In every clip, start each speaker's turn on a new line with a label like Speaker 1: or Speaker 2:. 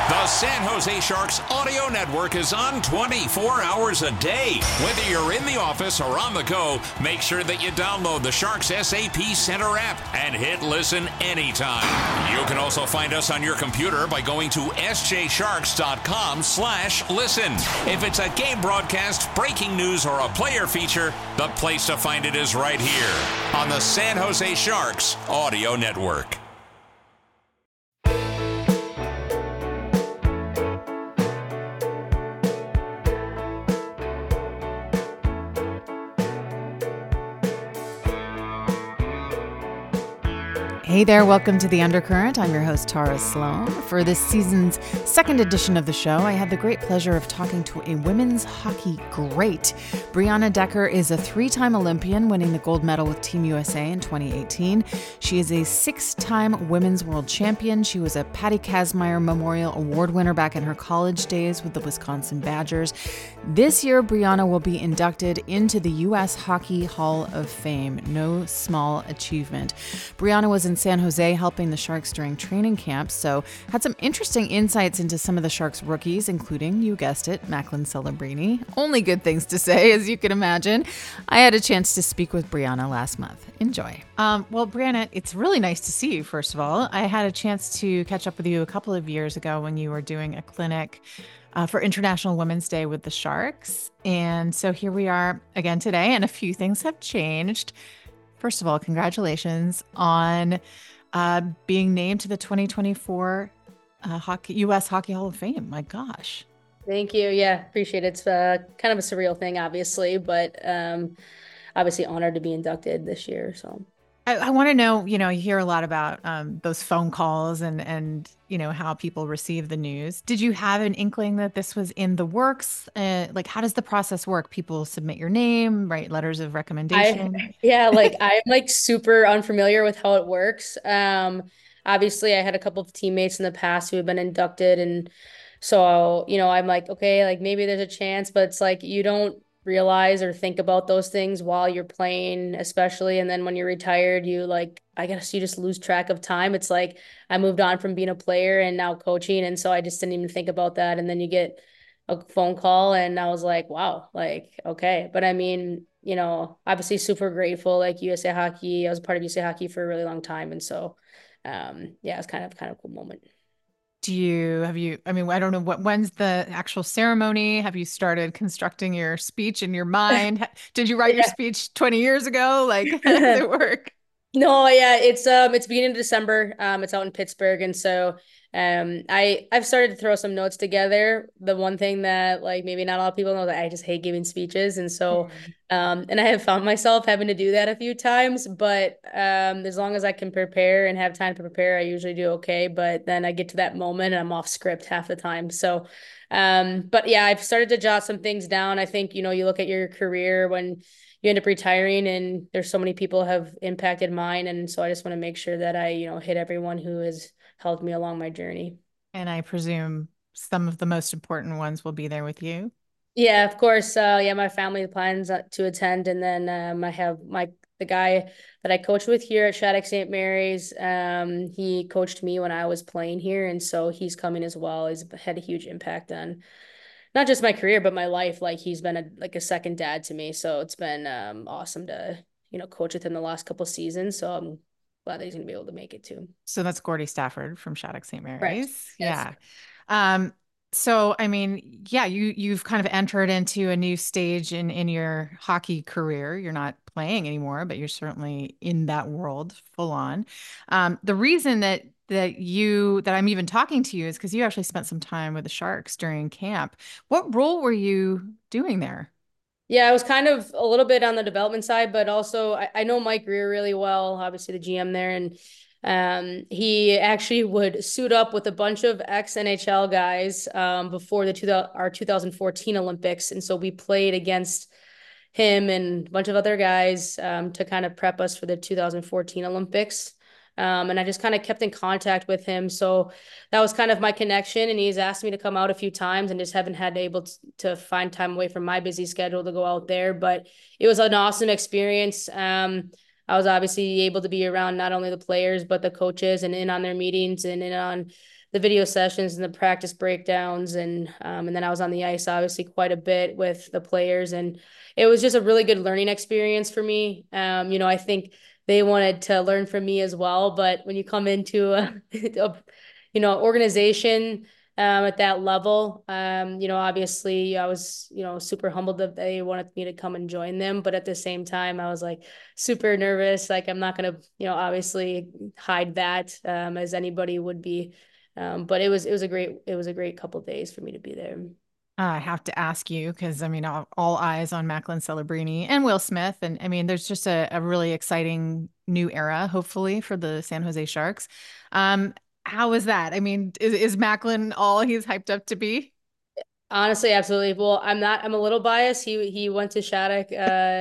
Speaker 1: The San Jose Sharks audio network is on 24 hours a day. Whether you're in the office or on the go, make sure that you download the Sharks SAP Center app and hit listen anytime. You can also find us on your computer by going to sjsharks.com/listen. If it's a game broadcast, breaking news, or a player feature, the place to find it is right here on the San Jose Sharks audio network.
Speaker 2: Hey there, welcome to The Undercurrent. I'm your host, Tara Sloan. For this season's second edition of the show, I had the great pleasure of talking to a women's hockey great. Brianna Decker is a three-time Olympian, winning the gold medal with Team USA in 2018. She is a six-time women's world champion. She was a Patty Kazmaier Memorial Award winner back in her college days with the Wisconsin Badgers. This year, Brianna will be inducted into the U.S. Hockey Hall of Fame. No small achievement. Brianna was in San Jose helping the Sharks during training camp, so had some interesting insights into some of the Sharks rookies, including, you guessed it, Macklin Celebrini. Only good things to say, as you can imagine. I had a chance to speak with Brianna last month. Enjoy. Well, Brianna, it's really nice to see you, first of all. I had a chance to catch up with you a couple of years ago when you were doing a clinic for International Women's Day with the Sharks. And so here we are again today, and a few things have changed. First of all, congratulations on being named to the 2024 U.S. Hockey Hall of Fame. My gosh.
Speaker 3: Thank you. Yeah, appreciate it. It's kind of a surreal thing, obviously, but obviously honored to be inducted this year. So
Speaker 2: I want to know, you hear a lot about those phone calls and how people receive the news. Did you have an inkling that this was in the works? How does the process work? People submit your name, write letters of recommendation?
Speaker 3: I'm super unfamiliar with how it works. Obviously, I had a couple of teammates in the past who have been inducted. And so, I'm like, okay, maybe there's a chance, but it's you don't realize or think about those things while you're playing, especially. And then when you're retired, I guess you just lose track of time. It's I moved on from being a player and now coaching. And so I just didn't even think about that. And then you get a phone call and I was like, wow, okay. But I mean, obviously super grateful, USA Hockey. I was a part of USA Hockey for a really long time. And so, it's kind of a cool moment.
Speaker 2: I don't know when's the actual ceremony? Have you started constructing your speech in your mind? Did you write your speech 20 years ago? How does it work?
Speaker 3: No, yeah, it's beginning of December. It's out in Pittsburgh. And so I've started to throw some notes together. The one thing that maybe not a lot of people know, that I just hate giving speeches. And so and I have found myself having to do that a few times, but as long as I can prepare and have time to prepare, I usually do okay. But then I get to that moment and I'm off script half the time. So but yeah, I've started to jot some things down. I think, you look at your career when you end up retiring, and there's so many people have impacted mine. And so I just want to make sure that I, hit everyone who has helped me along my journey.
Speaker 2: And I presume some of the most important ones will be there with you.
Speaker 3: Yeah, of course. My family plans to attend. And then I have the guy that I coach with here at Shattuck St. Mary's. He coached me when I was playing here. And so he's coming as well. He's had a huge impact on not just my career, but my life. He's been a second dad to me. So it's been awesome to, coach with him the last couple of seasons. So I'm glad that he's going to be able to make it too.
Speaker 2: So that's Gordy Stafford from Shattuck St. Mary's.
Speaker 3: Right.
Speaker 2: Yes. Yeah. So, I mean, yeah, you've kind of entered into a new stage in your hockey career. You're not playing anymore, but you're certainly in that world full on. The reason that I'm even talking to you is because you actually spent some time with the Sharks during camp. What role were you doing there?
Speaker 3: Yeah, I was kind of a little bit on the development side, but also I know Mike Greer really well, obviously the GM there. And he actually would suit up with a bunch of ex-NHL guys before our 2014 Olympics. And so we played against him and a bunch of other guys to kind of prep us for the 2014 Olympics. And I just kind of kept in contact with him. So that was kind of my connection. And he's asked me to come out a few times and just haven't had able to find time away from my busy schedule to go out there. But it was an awesome experience. I was obviously able to be around not only the players, but the coaches and in on their meetings and in on the video sessions and the practice breakdowns, and then I was on the ice obviously quite a bit with the players, and it was just a really good learning experience for me. I think they wanted to learn from me as well, but when you come into organization at that level. Obviously I was, super humbled that they wanted me to come and join them. But at the same time, I was like super nervous. Like I'm not going to, obviously hide that as anybody would be. But it was a great couple of days for me to be there.
Speaker 2: I have to ask you because I mean, all eyes on Macklin Celebrini and Will Smith. And I mean, there's just a really exciting new era, hopefully, for the San Jose Sharks. Um, how is that? I mean, is Macklin all he's hyped up to be?
Speaker 3: Honestly, absolutely. Well, I'm a little biased. He went to Shattuck.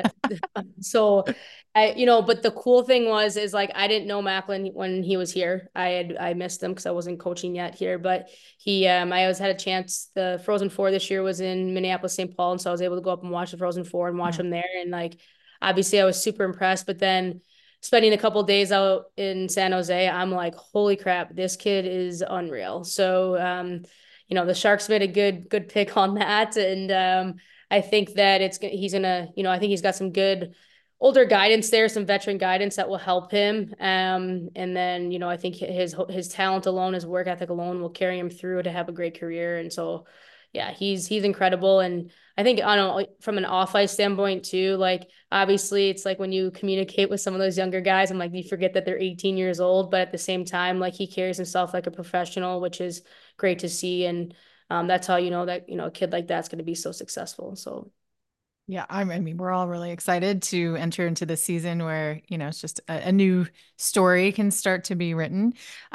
Speaker 3: So but the cool thing is like I didn't know Macklin when he was here. I missed him because I wasn't coaching yet here, but I always had a chance. The Frozen Four this year was in Minneapolis, St. Paul, and so I was able to go up and watch the Frozen Four and watch
Speaker 2: Yeah.
Speaker 3: him there. And like obviously I was super impressed, but then spending a couple days out in San Jose, I'm like, holy crap, this kid is unreal. So the Sharks made a good pick on that, and I think that he's gonna, I think he's got some good older guidance there, some veteran guidance that will help him. And then I think his talent alone, his work ethic alone, will carry him through to have a great career. And so, yeah, he's incredible. And I think from an off ice standpoint too, like obviously it's like when you communicate with some of those younger guys, I'm like you forget that they're 18 years old, but at the same time, like he carries himself like a professional, which is great to see. And that's how you know that a kid like that's going to be so successful. So
Speaker 2: Yeah, I mean, we're all really excited to enter into the season where, it's just a new story can start to be written.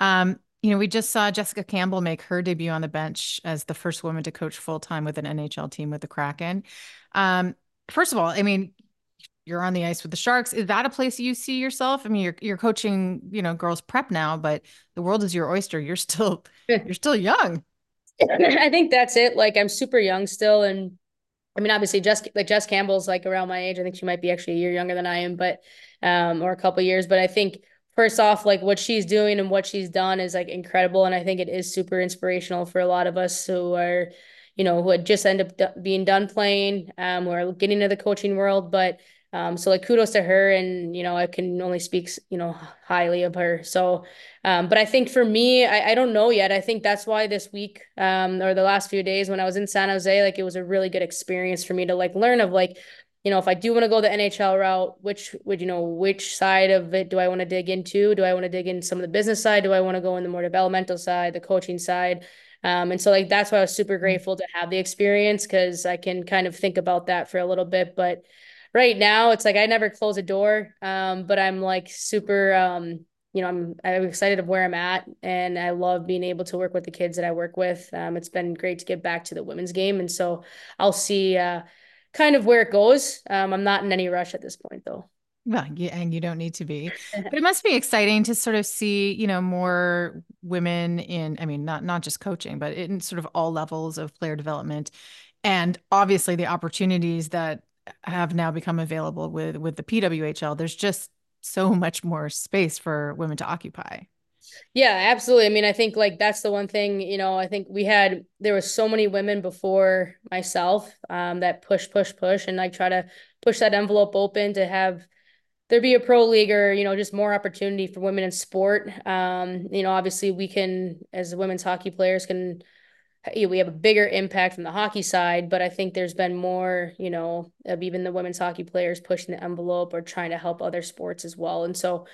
Speaker 2: We just saw Jessica Campbell make her debut on the bench as the first woman to coach full time with an NHL team with the Kraken. Um, First of all, I mean, you're on the ice with the Sharks. Is that a place you see yourself? I mean, you're coaching, girls prep now, but the world is your oyster. You're still young.
Speaker 3: I think that's it. Like I'm super young still, and I mean, obviously, Jess Campbell's like around my age. I think she might be actually a year younger than I am, but or a couple years. But I think first off, like what she's doing and what she's done is like incredible, and I think it is super inspirational for a lot of us who are, who had just ended up being done playing, who are getting into the coaching world. But so like kudos to her, and I can only speak highly of her. So but I think for me, I don't know yet. I think that's why this week, or the last few days when I was in San Jose, like it was a really good experience for me to like learn of like, if I do want to go the NHL route, which side of it do I want to dig into? Do I want to dig in some of the business side? Do I want to go in the more developmental side, the coaching side? And so like that's why I was super grateful to have the experience because I can kind of think about that for a little bit. But right now it's like I never close a door. But I'm like super I'm excited of where I'm at, and I love being able to work with the kids that I work with. It's been great to get back to the women's game, and so I'll see kind of where it goes. I'm not in any rush at this point, though.
Speaker 2: Well, yeah, and you don't need to be, but it must be exciting to sort of see, more women in, I mean, not just coaching, but in sort of all levels of player development, and obviously the opportunities that have now become available with the PWHL. There's just so much more space for women to occupy.
Speaker 3: Yeah, absolutely. I mean, I think like that's the one thing, I think there was so many women before myself that push, and like try to push that envelope open to have there be a pro league or, just more opportunity for women in sport. Obviously we can, as women's hockey players, we have a bigger impact from the hockey side, but I think there's been more, of even the women's hockey players pushing the envelope or trying to help other sports as well. And so,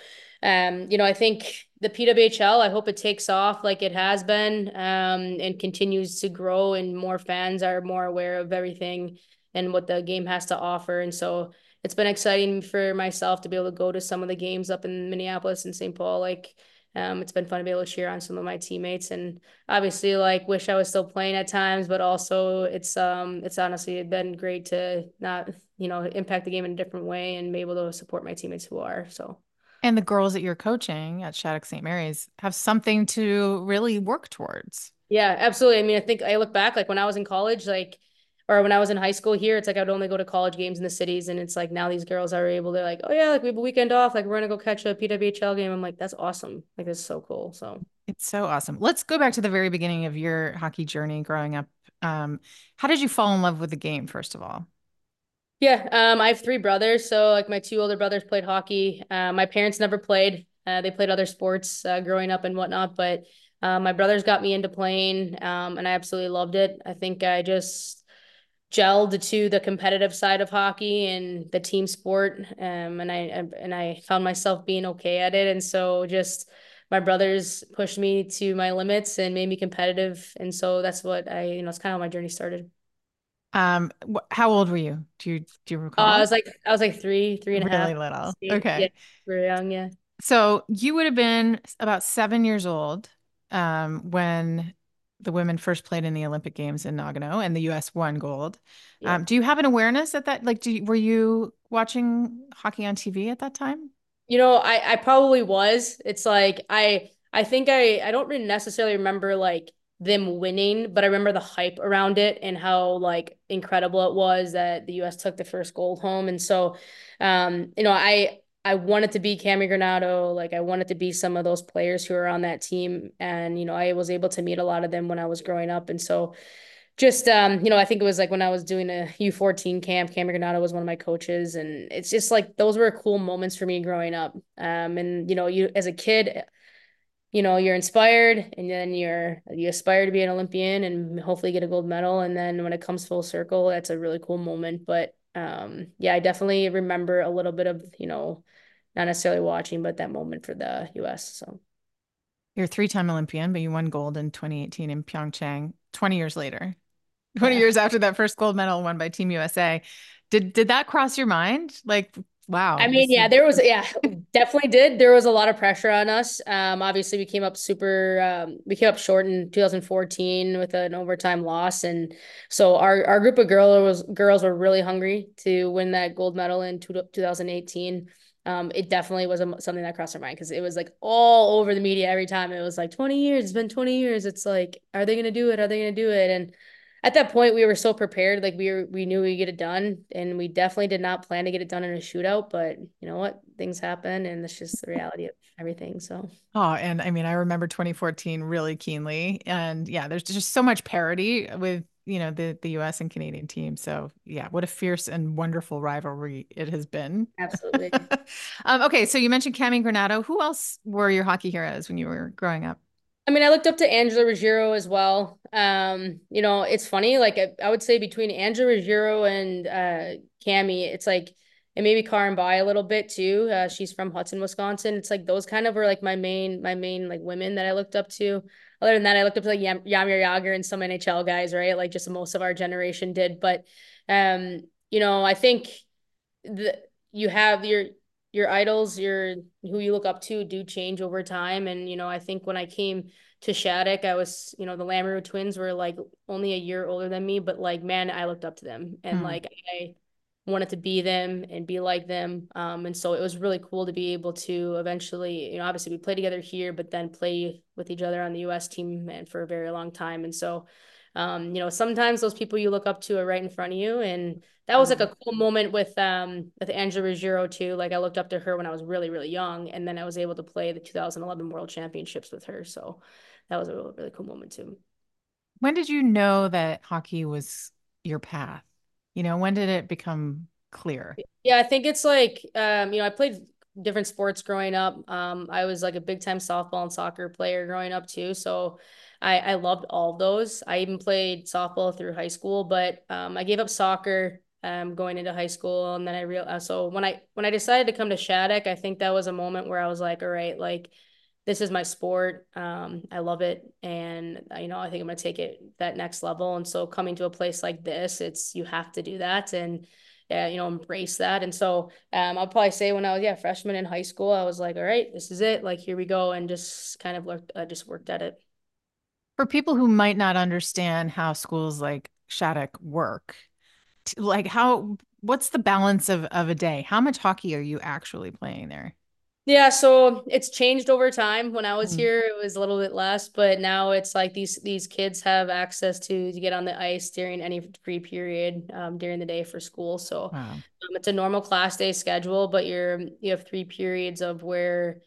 Speaker 3: I think the PWHL, I hope it takes off like it has been, and continues to grow, and more fans are more aware of everything and what the game has to offer. And so it's been exciting for myself to be able to go to some of the games up in Minneapolis and St. Paul. Like, it's been fun to be able to cheer on some of my teammates, and obviously like wish I was still playing at times, but also it's honestly been great to not, impact the game in a different way and be able to support my teammates who are. So
Speaker 2: And the girls that you're coaching at Shattuck St. Mary's have something to really work towards.
Speaker 3: yeah, absolutely. I mean, I think I look back like when I was in college, like or when I was in high school here, it's like I would only go to college games in the cities, and it's like now these girls are able to like, oh yeah, like we have a weekend off, like we're gonna go catch a PWHL game. I'm like, that's awesome. Like that's so cool. So
Speaker 2: It's so awesome. Let's go back to the very beginning of your hockey journey growing up. How did you fall in love with the game, first of all?
Speaker 3: Yeah, I have three brothers. So like my two older brothers played hockey. My parents never played. They played other sports growing up and whatnot, but my brothers got me into playing, and I absolutely loved it. I think I just gelled to the competitive side of hockey and the team sport, and I found myself being okay at it. And so just my brothers pushed me to my limits and made me competitive, and so that's what it's kind of how my journey started.
Speaker 2: How old were you? Do you
Speaker 3: I
Speaker 2: recall?
Speaker 3: was like I was like three and a half.
Speaker 2: Really little.
Speaker 3: Yeah,
Speaker 2: Okay.
Speaker 3: very young. Yeah.
Speaker 2: So you would have been about 7 years old when the women first played in the Olympic Games in Nagano and the US won gold.
Speaker 3: Yeah.
Speaker 2: Do you have an awareness at that? Like, were you watching hockey on TV at that time?
Speaker 3: I probably was. It's like I think I don't really necessarily remember like them winning, but I remember the hype around it and how like incredible it was that the US took the first gold home. And so I wanted to be Cami Granado, like I wanted to be some of those players who are on that team. And I was able to meet a lot of them when I was growing up. And so just I think it was like when I was doing a U14 camp, Cam Granado was one of my coaches, and it's just like those were cool moments for me growing up. And you as a kid, you're inspired, and then you aspire to be an Olympian and hopefully get a gold medal. And then when it comes full circle, that's a really cool moment. But yeah, I definitely remember a little bit of, not necessarily watching, but that moment for the US. So
Speaker 2: You're a three-time Olympian, but you won gold in 2018 in Pyeongchang, 20 years later. 20
Speaker 3: yeah.
Speaker 2: years after that first gold medal won by Team USA. Did that cross your mind? Like,
Speaker 3: I
Speaker 2: wow,
Speaker 3: mean,
Speaker 2: this is
Speaker 3: yeah, yeah, definitely did. There was a lot of pressure on us. Obviously we came up short in 2014 with an overtime loss. And so our group of girls were really hungry to win that gold medal in 2018. It definitely was something that crossed our mind because it was like all over the media every time. It was like 20 years, it's been 20 years. It's like, are they going to do it? Are they going to do it? And at that point we were so prepared, like we knew we'd get it done, and we definitely did not plan to get it done in a shootout, but you know what, things happen and that's just the reality of everything. So
Speaker 2: Oh, and I mean, I remember 2014 really keenly. And yeah, there's just so much parity with, the US and Canadian teams. So yeah, what a fierce and wonderful rivalry it has been.
Speaker 3: absolutely.
Speaker 2: Okay, so you mentioned Cami Granado. Who else were your hockey heroes when you were growing up?
Speaker 3: I mean, I looked up to Angela Ruggiero as well. It's funny, like I would say between Angela Ruggiero and Cami, it's like, and maybe Karen Bai a little bit too. She's from Hudson, Wisconsin. It's like those kind of were like my main like women that I looked up to. Other than that, I looked up to like Yamir Yager and some NHL guys, right? Like just most of our generation did. But I think the you have your idols, your who you look up to do change over time. And I think when I came to Shattuck, I was, the Lamoureux twins were like only a year older than me, but like man, I looked up to them and
Speaker 2: Hmm.
Speaker 3: like I wanted to be them and be like them. And so it was really cool to be able to eventually, obviously we play together here, but then play with each other on the US team and for a very long time. And so sometimes those people you look up to are right in front of you. And that was like
Speaker 2: Hmm.
Speaker 3: a cool moment with Angela Ruggiero too. Like I looked up to her when I was really, really young, and then I was able to play the 2011 World Championships with her. So that was a really, really cool moment too.
Speaker 2: When did you know that hockey was your path? When did it become clear?
Speaker 3: Yeah, I think it's like I played different sports growing up. I was like a big time softball and soccer player growing up too. So I loved all of those. I even played softball through high school, but I gave up soccer going into high school, and then I real so when I decided to come to Shattuck, I think that was a moment where I was like, all right, like this is my sport. I love it, and I think I'm gonna take it that next level. And so coming to a place like this, it's you have to do that and embrace that. And so I'll probably say when I was freshman in high school, I was like, all right, this is it. Like here we go, and just kind of worked at it.
Speaker 2: For people who might not understand how schools like Shattuck work, like what's the balance of a day? How much hockey are you actually playing there?
Speaker 3: Yeah, so it's changed over time. When I was
Speaker 2: Mm.
Speaker 3: here, it was a little bit less, but now it's like these kids have access to get on the ice during any free period during the day for school. So
Speaker 2: Wow.
Speaker 3: it's a normal class day schedule, but you have three periods of where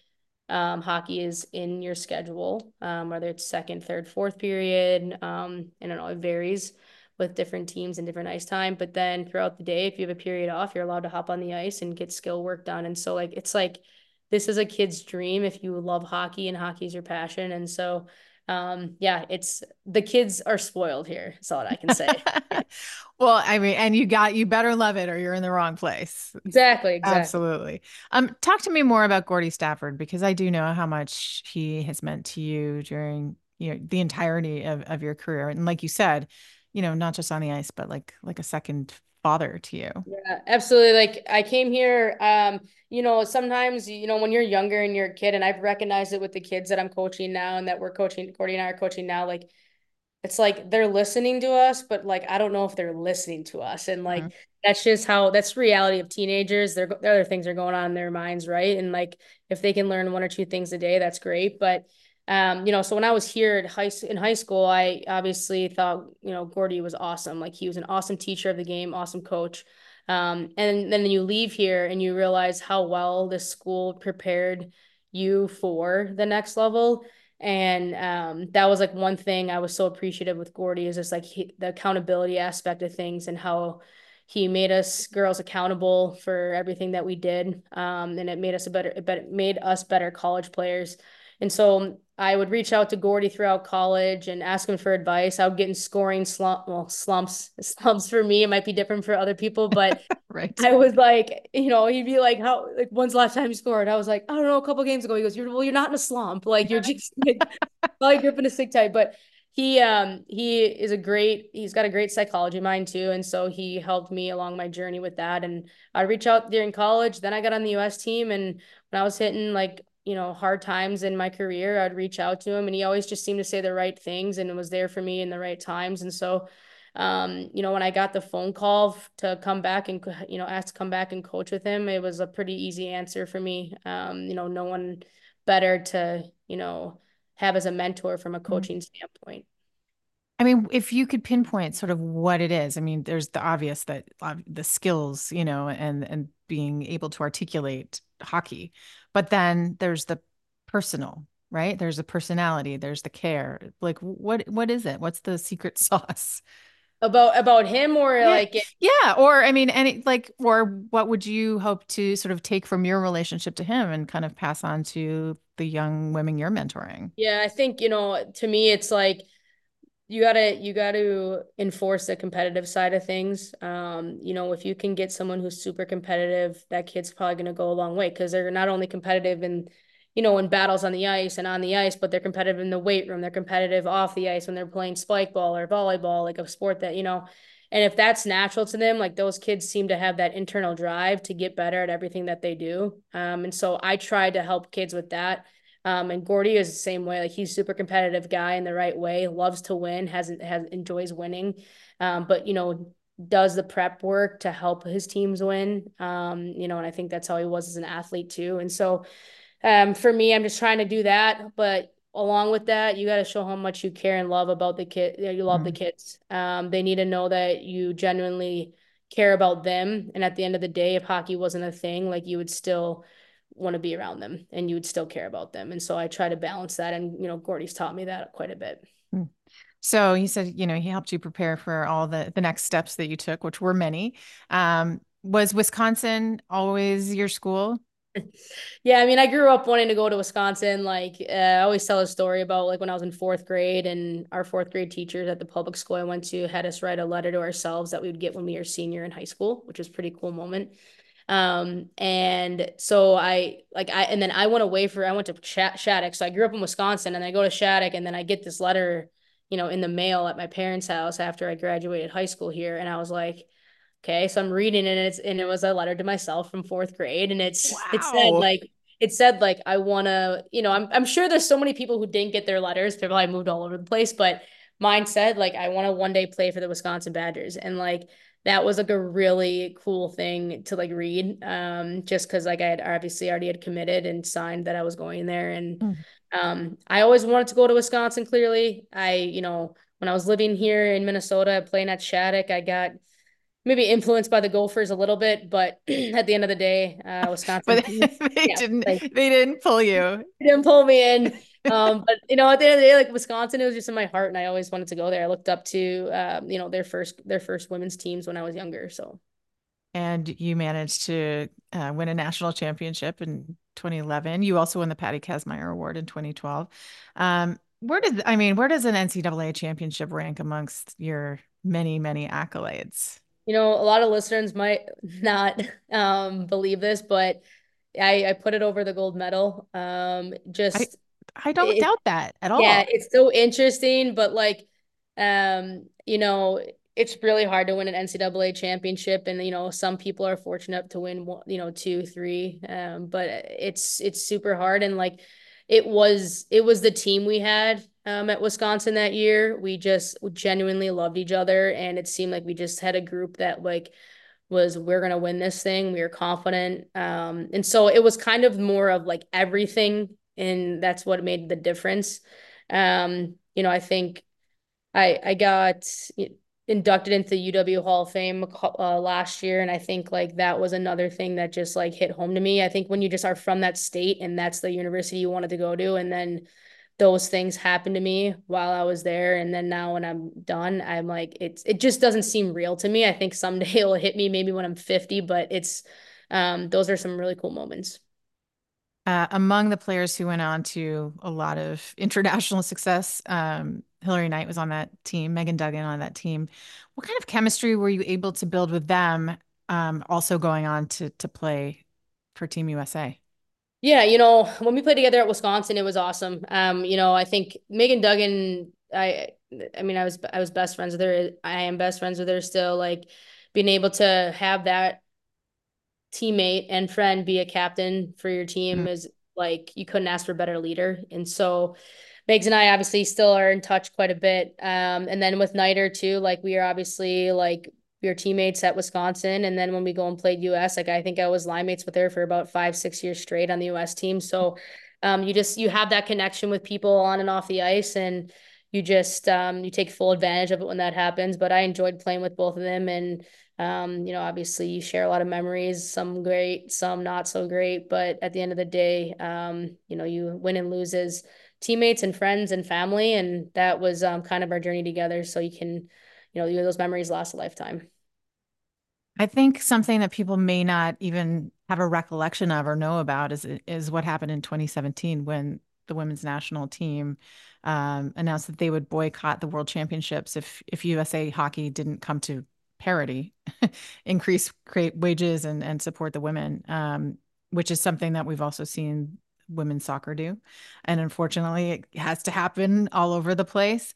Speaker 3: hockey is in your schedule, whether it's second, third, fourth period. I don't know, it varies with different teams and different ice time. But then throughout the day, if you have a period off, you're allowed to hop on the ice and get skill work done. And so like it's like this is a kid's dream if you love hockey and hockey is your passion. And so yeah, it's the kids are spoiled here. That's all I can say.
Speaker 2: Well, I mean, and you better love it or you're in the wrong place.
Speaker 3: Exactly, exactly.
Speaker 2: Absolutely. Talk to me more about Gordy Stafford because I do know how much he has meant to you during, the entirety of your career. And like you said, not just on the ice, but like a second father to you.
Speaker 3: Yeah, absolutely. Like I came here, sometimes, when you're younger and you're a kid, and I've recognized it with the kids that I'm coaching now and that we're coaching, Gordy and I are coaching now, like it's like they're listening to us, but like I don't know if they're listening to us. And
Speaker 2: Mhm.
Speaker 3: like that's just how that's the reality of teenagers. There are other things are going on in their minds, right? And like if they can learn one or two things a day, that's great. But so when I was here in high school, I obviously thought, Gordy was awesome. Like he was an awesome teacher of the game, awesome coach. And then you leave here and you realize how well this school prepared you for the next level. And that was like one thing I was so appreciative with Gordy is just like the accountability aspect of things and how he made us girls accountable for everything that we did. And it made us it made us better college players. And so I would reach out to Gordy throughout college and ask him for advice. I would get in scoring slumps for me. It might be different for other people, but
Speaker 2: Right.
Speaker 3: I was like, he'd be like, "How? Like, when's the last time you scored?" I was like, "I don't know, a couple games ago." He goes, "You're not in a slump. Like, you're just like, probably gripping a sick type." But he's got a great psychology mind too, and so he helped me along my journey with that. And I reach out during college. Then I got on the U.S. team, and when I was hitting like hard times in my career, I'd reach out to him, and he always just seemed to say the right things and was there for me in the right times. And so when I got the phone call to come back and, asked to come back and coach with him, it was a pretty easy answer for me. No one better to, have as a mentor from a
Speaker 2: Mhm.
Speaker 3: coaching standpoint.
Speaker 2: I mean, if you could pinpoint sort of what it is, I mean, there's the obvious that the skills, and being able to articulate hockey, but then there's the personal, right? There's the personality, there's the care. Like, what is it? What's the secret sauce?
Speaker 3: About him or
Speaker 2: Yeah,
Speaker 3: like
Speaker 2: yeah. Or I mean, or what would you hope to sort of take from your relationship to him and kind of pass on to the young women you're mentoring?
Speaker 3: yeah, I think, to me it's like you gotta enforce the competitive side of things. If you can get someone who's super competitive, that kid's probably gonna go a long way because they're not only competitive in battles on the ice and on the ice, but they're competitive in the weight room. They're competitive off the ice when they're playing spike ball or volleyball, like a sport that. And if that's natural to them, like those kids seem to have that internal drive to get better at everything that they do. And so I try to help kids with that. And Gordy is the same way. Like he's super competitive guy in the right way, loves to win, has enjoys winning, but does the prep work to help his teams win. And I think that's how he was as an athlete too. And so, for me, I'm just trying to do that. But along with that, you got to show how much you care and love about the kid. You love the
Speaker 2: Mm.
Speaker 3: kids. They need to know that you genuinely care about them. And at the end of the day, if hockey wasn't a thing, like you would still want to be around them and you would still care about them. And so I try to balance that. And, Gordy's taught me that quite a bit.
Speaker 2: Mm. So he said, he helped you prepare for all the next steps that you took, which were many. Was Wisconsin always your school?
Speaker 3: Yeah, I mean, I grew up wanting to go to Wisconsin. Like, I always tell a story about like when I was in fourth grade, and our fourth grade teachers at the public school I went to had us write a letter to ourselves that we would get when we were senior in high school, which was a pretty cool moment. And so and then I went to Shattuck. So I grew up in Wisconsin, and I go to Shattuck, and then I get this letter, in the mail at my parents' house after I graduated high school here, and I was like, okay, so I'm reading it and it was a letter to myself from fourth grade. And
Speaker 2: Wow.
Speaker 3: it said like I wanna, I'm sure there's so many people who didn't get their letters. They're probably moved all over the place, but mine said like I wanna one day play for the Wisconsin Badgers. And like that was like a really cool thing to like read. Just because like I had obviously already had committed and signed that I was going there. And
Speaker 2: Mm.
Speaker 3: I always wanted to go to Wisconsin, clearly. When I was living here in Minnesota playing at Shattuck, I got maybe influenced by the Gophers a little bit, but at the end of the day, Wisconsin,
Speaker 2: But they
Speaker 3: yeah,
Speaker 2: didn't
Speaker 3: like
Speaker 2: they didn't pull you.
Speaker 3: they didn't pull me in. But at the end of the day, like Wisconsin, it was just in my heart, and I always wanted to go there. I looked up to, their first women's teams when I was younger. So
Speaker 2: And you managed to win a national championship in 2011. You also won the Patty Kazmaier Award in 2012. Where does an NCAA championship rank amongst your many, many accolades?
Speaker 3: a lot of listeners might not believe this, but I put it over the gold medal.
Speaker 2: I
Speaker 3: Just
Speaker 2: I don't
Speaker 3: it,
Speaker 2: doubt that at
Speaker 3: yeah,
Speaker 2: all.
Speaker 3: it's so interesting, but like, um, you know, it's really hard to win an NCAA championship, and some people are fortunate to win one, two, three, but it's super hard, and like, it was the team we had at Wisconsin that year. We just genuinely loved each other, and it seemed like we just had a group that like was we're gonna win this thing. We were confident, and so it was kind of more of like everything, and that's what made the difference. I think I got inducted into the UW Hall of Fame last year, and I think like that was another thing that just like hit home to me. I think when you just are from that state and that's the university you wanted to go to, and then those things happened to me while I was there, and then now when I'm done, I'm like it just doesn't seem real to me. I think someday it'll hit me maybe when I'm 50, but those are some really cool moments.
Speaker 2: Among the players who went on to a lot of international success, Hillary Knight was on that team, Megan Duggan on that team. What kind of chemistry were you able to build with them, also going on to play for Team USA?
Speaker 3: Yeah, when we played together at Wisconsin, it was awesome. I think Megan Duggan, I was best friends with her. I am best friends with her still. Like being able to have that teammate and friend be a captain for your
Speaker 2: Mm.
Speaker 3: team is like you couldn't ask for a better leader. And so Megs and I obviously still are in touch quite a bit. And then with Niter too, like we are obviously like we are teammates at Wisconsin. And then when we go and played US, like I think I was line mates with her for about 5, 6 years straight on the US team. So you have that connection with people on and off the ice, and you take full advantage of it when that happens. But I enjoyed playing with both of them, and obviously you share a lot of memories, some great, some not so great, but at the end of the day, you win and lose as teammates and friends and family, and that was kind of our journey together. So those memories last a lifetime.
Speaker 2: I think something that people may not even have a recollection of or know about is what happened in 2017 when the women's national team announced that they would boycott the World Championships if USA Hockey didn't come to parity, create wages and support the women, which is something that we've also seen women's soccer do, and unfortunately, it has to happen all over the place.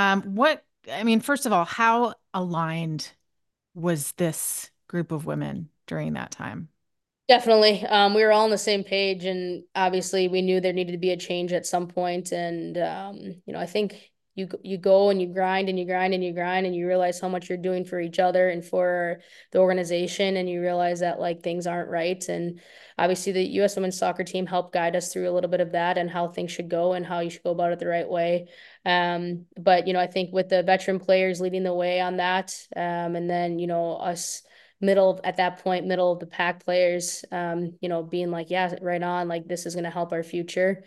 Speaker 2: First of all, how aligned was this group of women during that time?
Speaker 3: Definitely. We were all on the same page, and obviously we knew there needed to be a change at some point. And I think you go and you grind and you grind and you grind and you realize how much you're doing for each other and for the organization, and you realize that like things aren't right. And obviously the US women's soccer team helped guide us through a little bit of that and how things should go and how you should go about it the right way. But I think with the veteran players leading the way on that, and then us at that point, middle of the pack players, being like, yeah, right on, like this is going to help our future.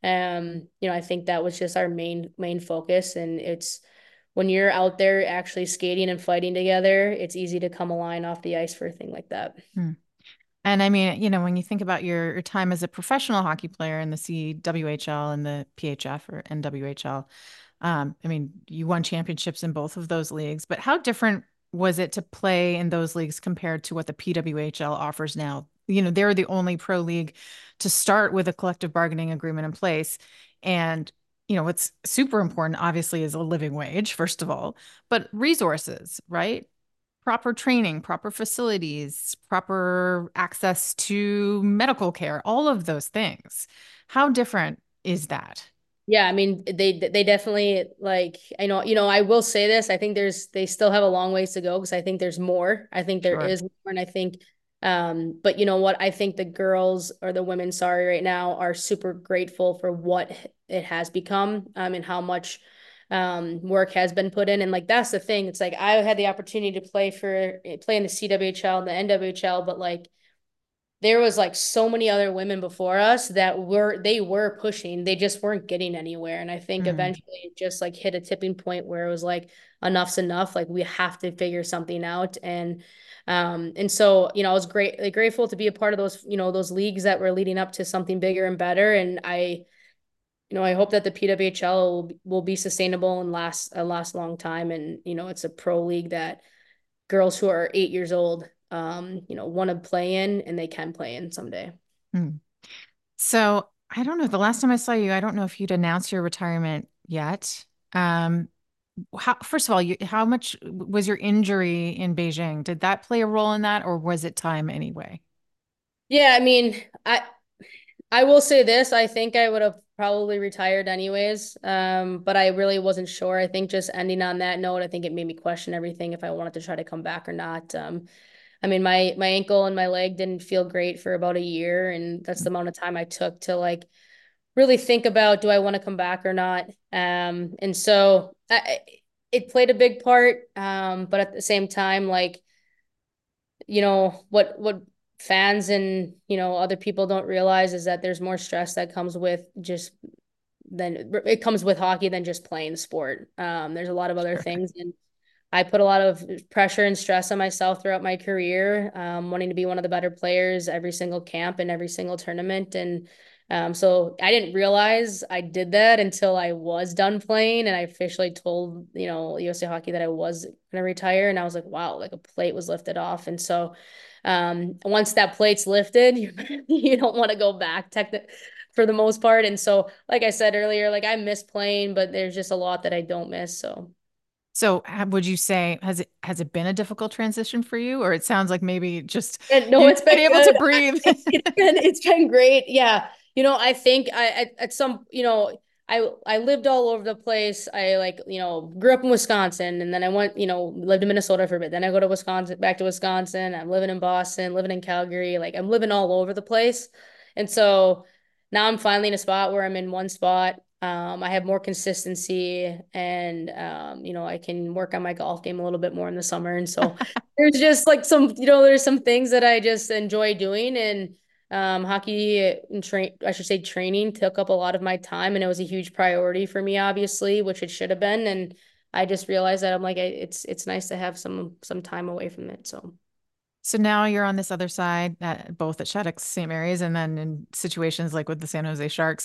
Speaker 3: I think that was just our main focus. And it's when you're out there actually skating and fighting together, it's easy to come aligned off the ice for a thing like that.
Speaker 2: Hmm. And when you think about your time as a professional hockey player in the CWHL and the PHF or NWHL, you won championships in both of those leagues, but how different was it to play in those leagues compared to what the PWHL offers now? They're the only pro league to start with a collective bargaining agreement in place. And, what's super important, obviously, is a living wage, first of all, but resources, right? Proper training, proper facilities, proper access to medical care, all of those things. How different is that?
Speaker 3: Yeah, I mean, they definitely like I will say this. I think they still have a long ways to go because I think there's more. I think there
Speaker 2: Sure.
Speaker 3: is more, and I think but you know what? I think the girls or the women, sorry, right now are super grateful for what it has become, and how much work has been put in. And like, that's the thing. It's like, I had the opportunity to play in the CWHL and the NWHL, but like, there was like so many other women before us that were pushing, they just weren't getting anywhere. And I think eventually it just like hit a tipping point where it was like, enough's enough. Like, we have to figure something out. And so, I was grateful to be a part of those, those leagues that were leading up to something bigger and better. And I hope that the PWHL will be sustainable and last a long time. And, it's a pro league that girls who are 8 years old, want to play in, and they can play in someday.
Speaker 2: So I don't know. The last time I saw you, I don't know if you'd announced your retirement yet. First of all, how much was your injury in Beijing? Did that play a role in that, or was it time anyway?
Speaker 3: Yeah, I mean, I will say this. I think I would have probably retired anyways, but I really wasn't sure. I think just ending on that note, I think it made me question everything if I wanted to try to come back or not. I mean, my ankle and my leg didn't feel great for about a year, and that's the amount of time I took to like really think about, do I want to come back or not? And so it played a big part. But at the same time, like, what fans and, other people don't realize is that there's more stress that comes with hockey than just playing the sport. There's a lot of other things, and I put a lot of pressure and stress on myself throughout my career, wanting to be one of the better players every single camp and every single tournament. And so I didn't realize I did that until I was done playing, and I officially told, USA Hockey that I was going to retire. And I was like, wow, like a plate was lifted off. And so once that plate's lifted, you don't want to go back for the most part. And so, like I said earlier, like, I miss playing, but there's just a lot that I don't miss.
Speaker 2: So would you say, has it been a difficult transition for you, or it sounds like maybe just
Speaker 3: no, it's been
Speaker 2: able
Speaker 3: good.
Speaker 2: to breathe?
Speaker 3: It's been great. Yeah. I think I lived all over the place. I grew up in Wisconsin, and then I went, lived in Minnesota for a bit. Then I go to Wisconsin, back to Wisconsin. I'm living in Boston, living in Calgary. Like, I'm living all over the place. And so now I'm finally in a spot where I'm in one spot. I have more consistency, and I can work on my golf game a little bit more in the summer. And so there's just like there's some things that I just enjoy doing. And hockey and training took up a lot of my time, and it was a huge priority for me, obviously, which it should have been. And I just realized that I'm like, it's nice to have some time away from it.
Speaker 2: So now you're on this other side, both at Shattuck St. Mary's and then in situations like with the San Jose Sharks.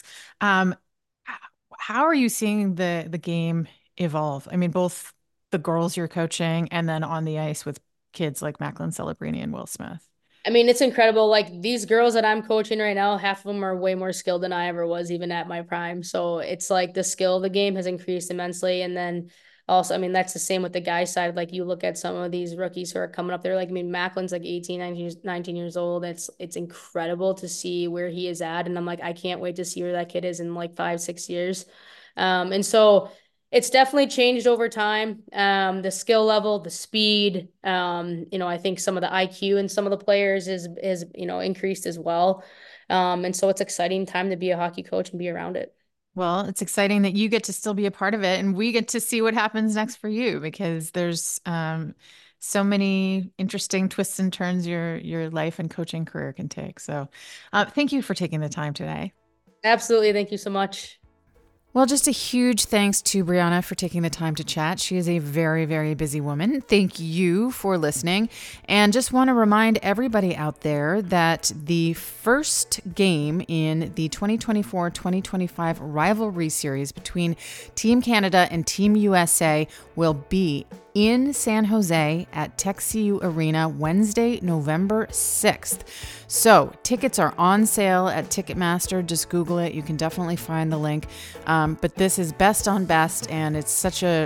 Speaker 2: How are you seeing the game evolve? I mean, both the girls you're coaching and then on the ice with kids like Macklin Celebrini and Will Smith.
Speaker 3: I mean, it's incredible. Like, these girls that I'm coaching right now, half of them are way more skilled than I ever was, even at my prime. So it's like the skill of the game has increased immensely. And then also, I mean, that's the same with the guy side. Like, you look at some of these rookies who are coming up there. Like, I mean, Macklin's like 18, 19 years old. It's incredible to see where he is at. And I'm like, I can't wait to see where that kid is in like 5-6 years. And so it's definitely changed over time. The skill level, the speed, I think some of the IQ in some of the players is increased as well. And so it's exciting time to be a hockey coach and be around it.
Speaker 2: Well, it's exciting that you get to still be a part of it, and we get to see what happens next for you, because there's so many interesting twists and turns your life and coaching career can take. So thank you for taking the time today.
Speaker 3: Absolutely. Thank you so much.
Speaker 2: Well, just a huge thanks to Brianna for taking the time to chat. She is a very, very busy woman. Thank you for listening. And just want to remind everybody out there that the first game in the 2024-2025 rivalry series between Team Canada and Team USA will be in San Jose at TechCU Arena Wednesday, November 6th. So tickets are on sale at Ticketmaster. Just Google it. You can definitely find the link. But this is best on best, and it's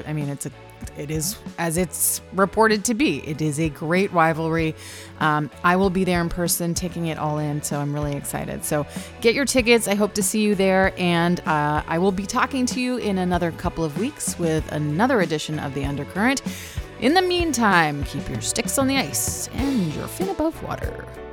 Speaker 2: it is as it's reported to be. It is a great rivalry. I will be there in person taking it all in, so I'm really excited. So get your tickets. I hope to see you there, and I will be talking to you in another couple of weeks with another edition of The Undercurrent. In the meantime, keep your sticks on the ice and your fin above water.